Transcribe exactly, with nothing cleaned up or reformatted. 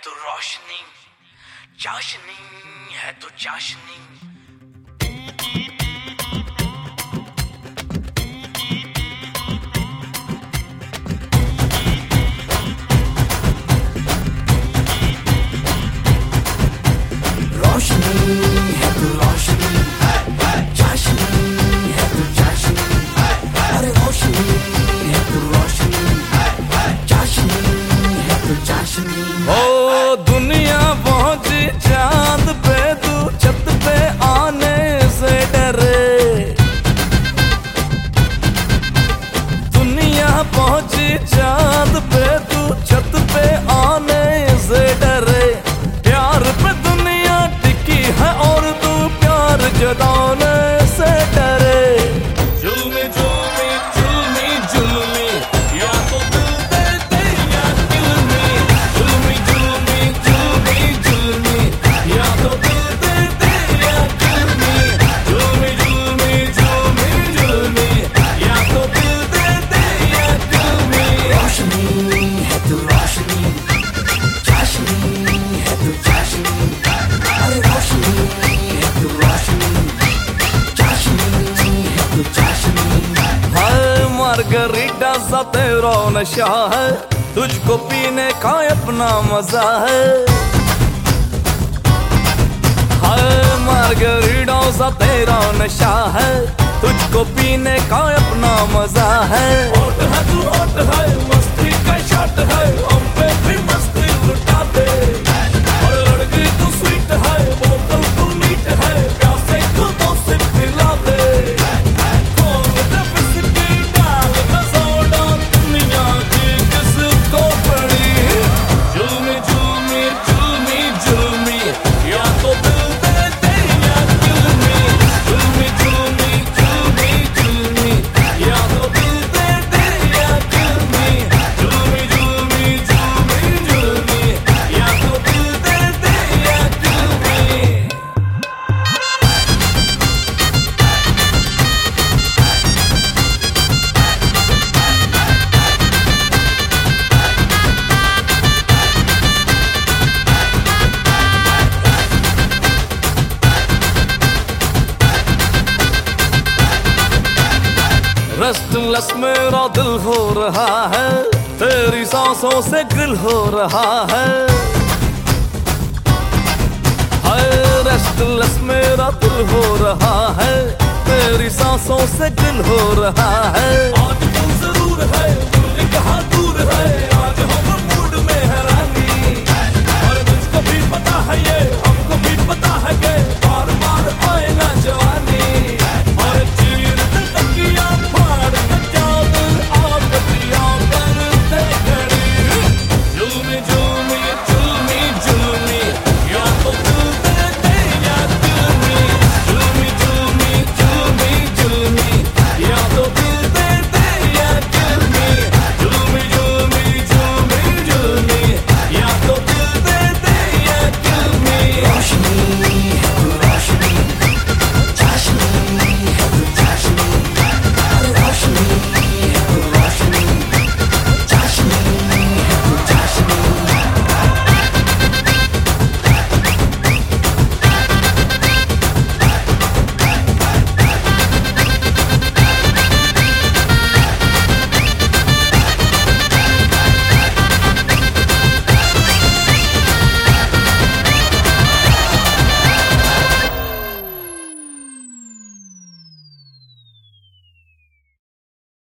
तू रोशनी, चाशनी है तू चाशनी। रोशनी है तू रोशनी, चाशनी है तू चाशनी। अरे रोशनी है तू रोशनी, चाशनी है तू चाशनी। ओ दुनिया पहुंची चांद पे, तू छत पे आने से डरे। दुनिया पहुंची चांद पे, तू छत पे आने से डरे। प्यार पे दुनिया टिकी है और तू प्यार जताने से डरे। जुल्मी जुल्मी जुल्मी जुल्मी, या तो दिल दे दे या किल मी। जुल्मी जुल्मी जुल्मी जुल्मी, या तो दिल दे दे या किल मी। जुल्मी जुल्मी जुल्मी जुल्मी, या तो दिल दे दे या किल मी। रोशनी है तू रोशनी, चाशनी है तू चाशनी। अरे रोशनी है तू रोशनी, चाशनी है तू चाशनी। हाय मार्गरीटा सा तेरा नशा है, तुझको पीने का अपना मजा है। हाय मार्गरीटा सा तेरा नशा है, तुझको पीने का अपना मजा है। होट है तू होट है, मस्ती का शॉट है, हम पे भी मस्ती लुटा दे। और लड़की तू स्वीट है, बोतल तू नीट है, प्यासे को तो सिर्फ पिला दे। खोल दे बिस्किट, डाल दे सोडा, दुनिया की किसको पड़ी। जुल्मी जुल्मी जुल्मी जुल्मी, या तो दिल दे दे या किल मी। जुल्मी जुल्मी जुल्मी जुल्मी, या तो दिल दे दे या किल मी। जुल्मी जुल्मी जुल्मी जुल्मी, या तो दिल दे दे या किल मी। रेस्टलेस मेरा दिल हो रहा है, तेरी सांसों से गिल हो रहा है। हाय रेस्टलेस मेरा दिल हो रहा है, तेरी सांसों से गिल हो रहा है। आज दिल जरूर है, दिल कहाँ दूर है।